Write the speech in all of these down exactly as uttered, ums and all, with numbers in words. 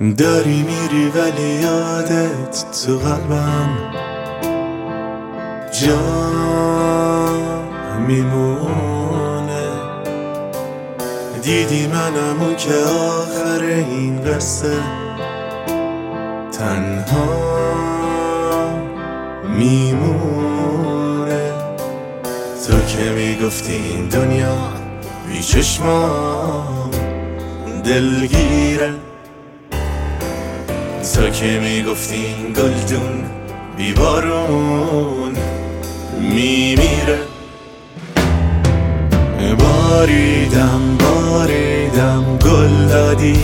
داری میری ولی یادت تو قلبم جا میمونه. دیدی منمو که آخر این قصه تنها میمونه. تو که میگفتی این دنیا بی چشمام دلگیره، تو که میگفتی این گلدون بی بارون میمیره. باریدم باریدم گل دادی،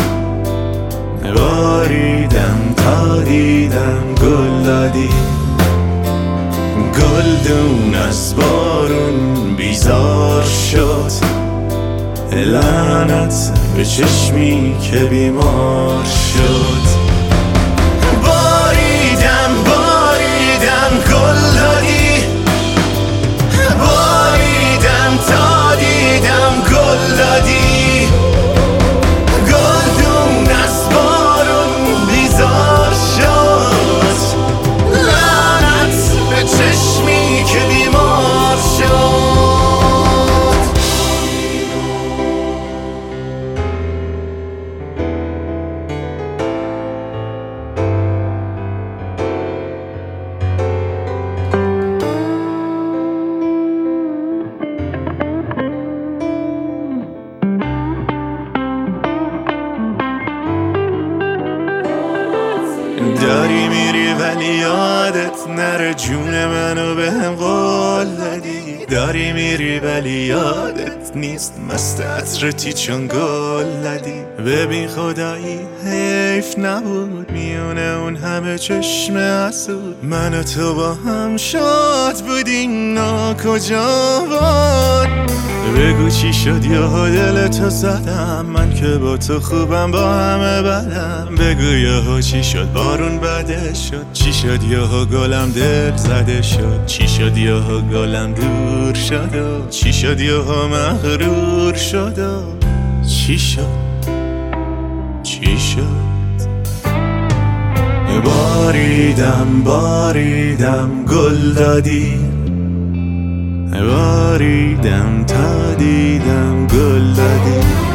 باریدم تا دیدم گل دادی. گلدون از بارون بیزار شد، لعنت به چشمی که بیمار شد. باریدم باریدم گل دادی، باریدم تا دیدم گل دادی. گلدون از بارون بیزار شد، لعنت به چشمی که بیمار شد. داری میری ولی یادت نره جون منو به هم قول دادی. داری میری ولی یادت نیست مست عطرتی چون گل دادی. ببین خدایی حیف نبود میونه اون همه چشم حسود، من و تو با هم شاد بودیم نا کجا بود. بگو چی شد یا دلتو زدم، من که با تو خوبم با همه بدم. بگو یا چی شد بارون بده شد، چی شد یا گلم دل زده شد، چی شد یا گلم دور شد و چی شد یا مغرور شد و چی شد چی شد. باریدم باریدم گل دادی، باریدم تا دیدم گل دادی.